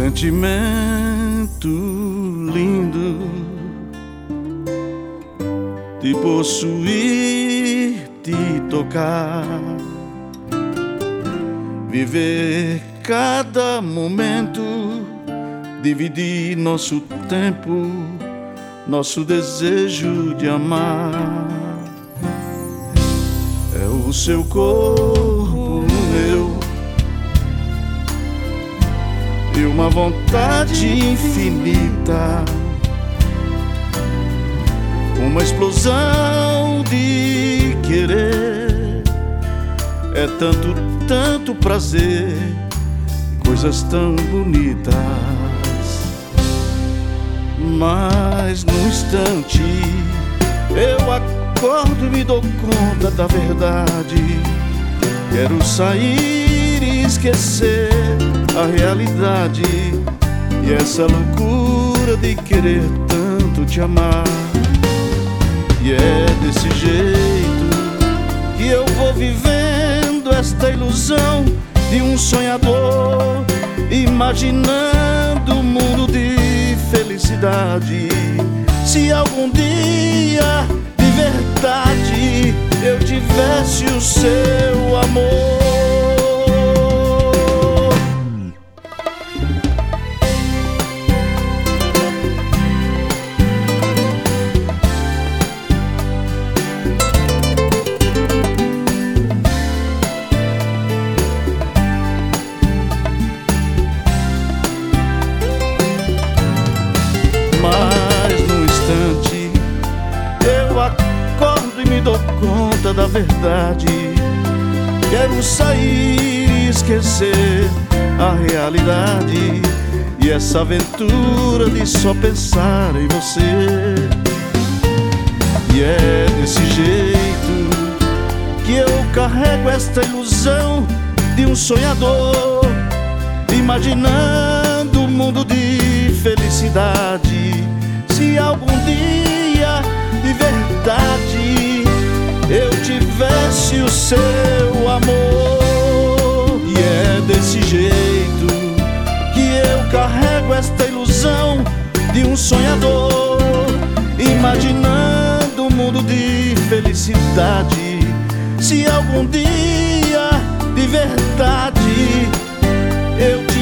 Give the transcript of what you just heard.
sentimento lindo te possuir, te tocar, viver cada momento, dividir nosso tempo, nosso desejo de amar. É o seu corpo no meu e uma vontade infinita, uma explosão de querer. É tanto, tanto prazer, coisas tão bonitas. Mas num instante eu acordo e me dou conta da verdade. Quero sair e esquecer a realidade e essa loucura de querer tanto te amar. E é desse jeito que eu vou vivendo esta ilusão de um sonhador, imaginando um mundo de felicidade. Se algum dia de verdade eu tivesse o seu amor. Acordo e me dou conta da verdade. Quero sair e esquecer a realidade e essa aventura de só pensar em você. E é desse jeito que eu carrego esta ilusão de um sonhador, imaginando um mundo de felicidade. Se algum dia de verdade eu tivesse o seu amor. E é desse jeito que eu carrego esta ilusão de um sonhador, imaginando um mundo de felicidade. Se algum dia de verdade eu